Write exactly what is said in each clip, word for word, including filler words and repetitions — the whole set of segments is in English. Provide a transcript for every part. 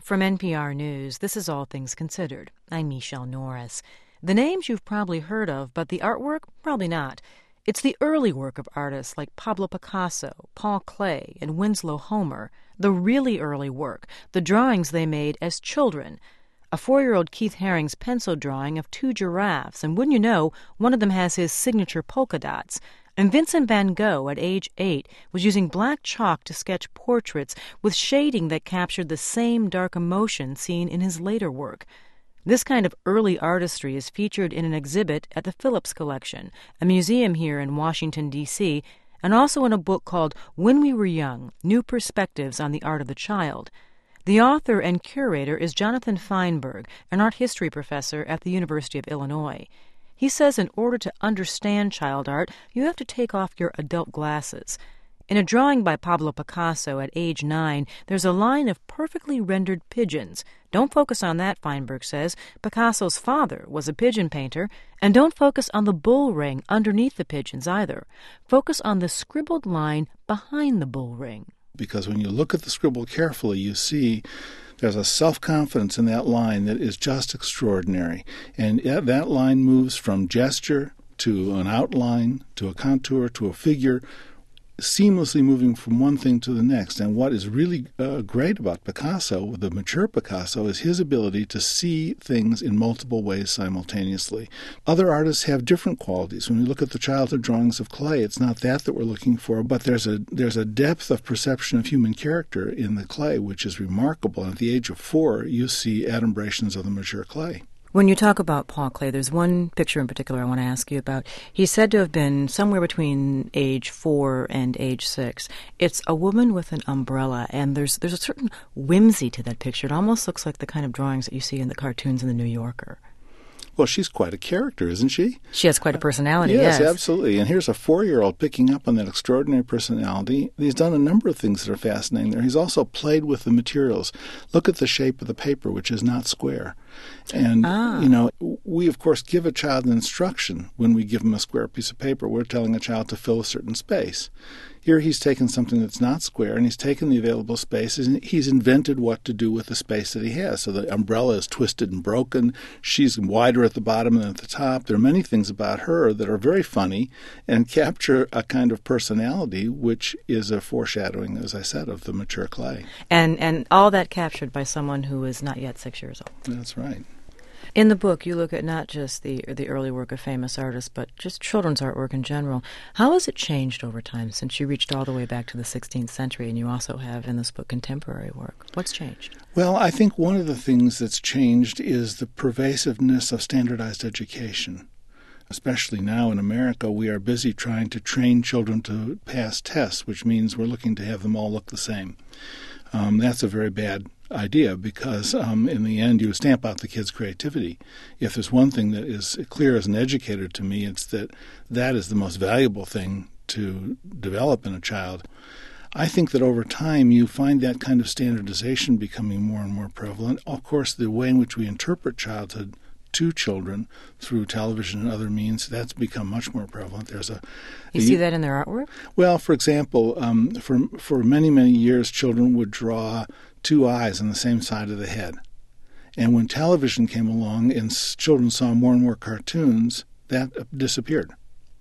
From N P R News, this is All Things Considered. I'm Michelle Norris. The names you've probably heard of, but the artwork, probably not. It's the early work of artists like Pablo Picasso, Paul Klee, and Winslow Homer. The really early work, the drawings they made as children. A four-year-old Keith Haring's pencil drawing of two giraffes, and wouldn't you know, one of them has his signature polka dots. And Vincent van Gogh, at age eight, was using black chalk to sketch portraits with shading that captured the same dark emotion seen in his later work. This kind of early artistry is featured in an exhibit at the Phillips Collection, a museum here in Washington, D C, and also in a book called When We Were Young, New Perspectives on the Art of the Child. The author and curator is Jonathan Feinberg, an art history professor at the University of Illinois. He says in order to understand child art, you have to take off your adult glasses. In a drawing by Pablo Picasso at age nine, there's a line of perfectly rendered pigeons. Don't focus on that, Feinberg says. Picasso's father was a pigeon painter. And don't focus on the bull ring underneath the pigeons either. Focus on the scribbled line behind the bull ring. Because when you look at the scribble carefully, you see there's a self-confidence in that line that is just extraordinary. And that line moves from gesture to an outline, to a contour, to a figure, seamlessly moving from one thing to the next. And what is really uh, great about Picasso, the mature Picasso, is his ability to see things in multiple ways simultaneously. Other artists have different qualities. When we look at the childhood drawings of Klee, it's not that that we're looking for, but there's a there's a depth of perception of human character in the Klee, which is remarkable. And at the age of four, you see adumbrations of the mature Klee. When you talk about Paul Klee, there's one picture in particular I want to ask you about. He's said to have been somewhere between age four and age six. It's a woman with an umbrella, and there's there's a certain whimsy to that picture. It almost looks like the kind of drawings that you see in the cartoons in the New Yorker. Well, she's quite a character, isn't she? She has quite a personality, yes. yes. Absolutely. And here's a four-year-old picking up on that extraordinary personality. He's done a number of things that are fascinating there. He's also played with the materials. Look at the shape of the paper, which is not square. And, ah. you know, we, of course, give a child an instruction when we give him a square piece of paper. We're telling a child to fill a certain space. Here he's taken something that's not square, and he's taken the available spaces, and he's invented what to do with the space that he has. So the umbrella is twisted and broken. She's wider at the bottom than at the top. There are many things about her that are very funny and capture a kind of personality, which is a foreshadowing, as I said, of the mature Klee. And, and all that captured by someone who is not yet six years old. That's right. In the book, you look at not just the the early work of famous artists, but just children's artwork in general. How has it changed over time since you reached all the way back to the sixteenth century, and you also have in this book contemporary work? What's changed? Well, I think one of the things that's changed is the pervasiveness of standardized education. Especially now in America, we are busy trying to train children to pass tests, which means we're looking to have them all look the same. Um, that's a very bad idea because um, in the end you stamp out the kid's creativity. If there's one thing that is clear as an educator to me, it's that that is the most valuable thing to develop in a child. I think that over time you find that kind of standardization becoming more and more prevalent. Of course, the way in which we interpret childhood to children through television and other means, that's become much more prevalent. There's a You see that in their artwork? Well, for example, um, for for many, many years, children would draw two eyes on the same side of the head. And when television came along and children saw more and more cartoons, that disappeared.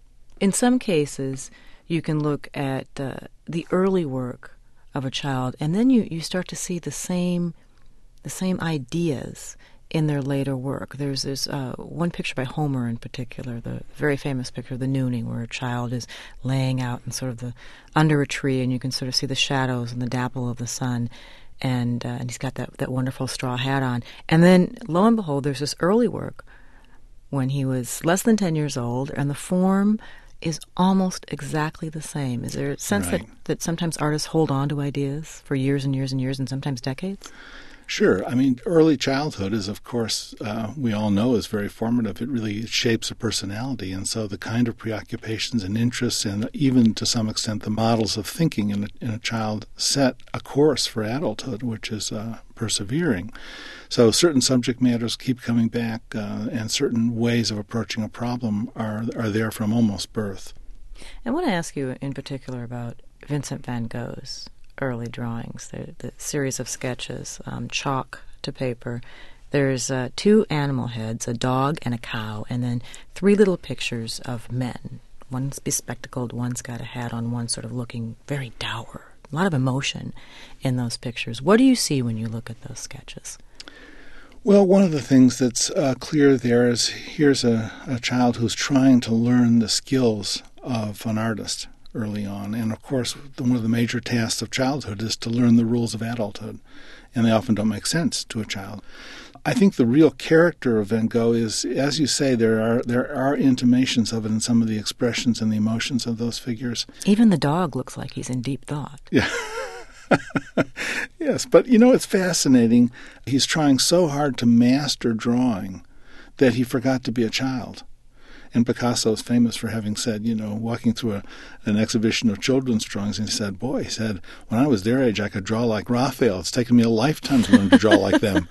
In some cases, you can look at uh, the early work of a child, and then you, you start to see the same the same ideas in their later work. There's this uh, one picture by Homer in particular, the very famous picture of the nooning, where a child is laying out in sort of the under a tree, and you can sort of see the shadows and the dapple of the sun, and, uh, and he's got that, that wonderful straw hat on. And then, lo and behold, there's this early work when he was less than ten years old, and the form is almost exactly the same. Is there a sense Right. that, that sometimes artists hold on to ideas for years and years and years and sometimes decades? Sure. I mean, early childhood is, of course, uh, we all know is very formative. It really shapes a personality. And so the kind of preoccupations and interests and even to some extent the models of thinking in a, in a child set a course for adulthood, which is uh, persevering. So certain subject matters keep coming back uh, and certain ways of approaching a problem are, are there from almost birth. I want to ask you in particular about Vincent van Gogh's early drawings, the, the series of sketches, um, chalk to paper. There's uh, two animal heads, a dog and a cow, and then three little pictures of men. One's bespectacled, one's got a hat on, one sort of looking very dour. A lot of emotion in those pictures. What do you see when you look at those sketches? Well, one of the things that's uh, clear there is here's a, a child who's trying to learn the skills of an artist early on. And, of course, one of the major tasks of childhood is to learn the rules of adulthood. And they often don't make sense to a child. I think the real character of Van Gogh is, as you say, there are there are intimations of it in some of the expressions and the emotions of those figures. Even the dog looks like he's in deep thought. Yeah. Yes, but, you know, it's fascinating. He's trying so hard to master drawing that he forgot to be a child. And Picasso is famous for having said, you know, walking through a, an exhibition of children's drawings, and he said, boy, he said, when I was their age, I could draw like Raphael. It's taken me a lifetime to learn to draw like them.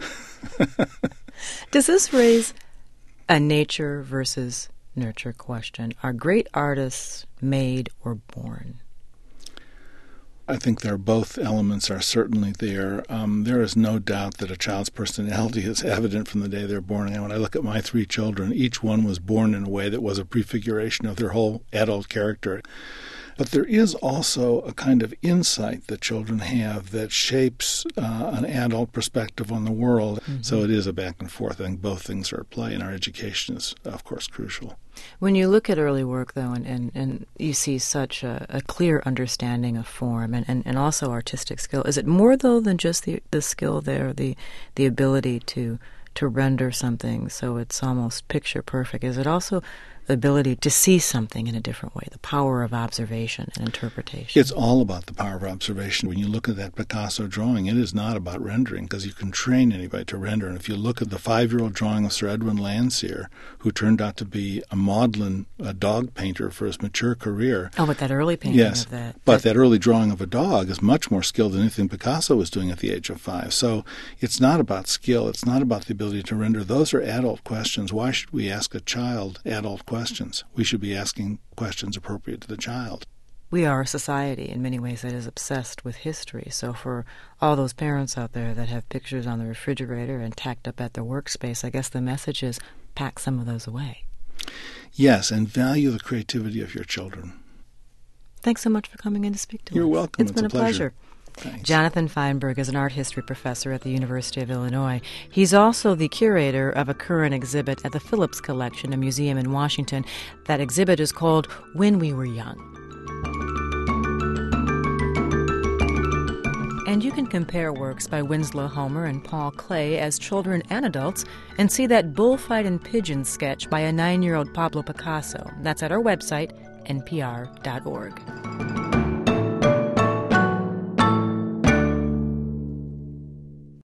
Does this raise a nature versus nurture question? Are great artists made or born? I think there are both elements are certainly there. Um, there is no doubt that a child's personality is evident from the day they're born. And when I look at my three children, each one was born in a way that was a prefiguration of their whole adult character. But there is also a kind of insight that children have that shapes uh, an adult perspective on the world. Mm-hmm. So it is a back and forth. I think both things are at play, and our education is, of course, crucial. When you look at early work, though, and, and, and you see such a, a clear understanding of form and, and, and also artistic skill, is it more, though, than just the, the skill there, the the ability to to render something so it's almost picture perfect? Is it also the ability to see something in a different way, the power of observation and interpretation? It's all about the power of observation. When you look at that Picasso drawing, it is not about rendering, because you can train anybody to render. And if you look at the five-year-old drawing of Sir Edwin Landseer, who turned out to be a maudlin a dog painter for his mature career. Oh, but that early painting yes, of that. But that, that early drawing of a dog is much more skilled than anything Picasso was doing at the age of five. So it's not about skill. It's not about the ability to render. Those are adult questions. Why should we ask a child adult questions? questions. We should be asking questions appropriate to the child. We are a society in many ways that is obsessed with history. So for all those parents out there that have pictures on the refrigerator and tacked up at their workspace, I guess the message is pack some of those away. Yes, and value the creativity of your children. Thanks so much for coming in to speak to You're us. You're welcome. It's, it's been a a pleasure. pleasure. Thanks. Jonathan Feinberg is an art history professor at the University of Illinois. He's also the curator of a current exhibit at the Phillips Collection, a museum in Washington. That exhibit is called When We Were Young. And you can compare works by Winslow Homer and Paul Klee as children and adults and see that bullfight and pigeon sketch by a nine-year-old Pablo Picasso. That's at our website, N P R dot org.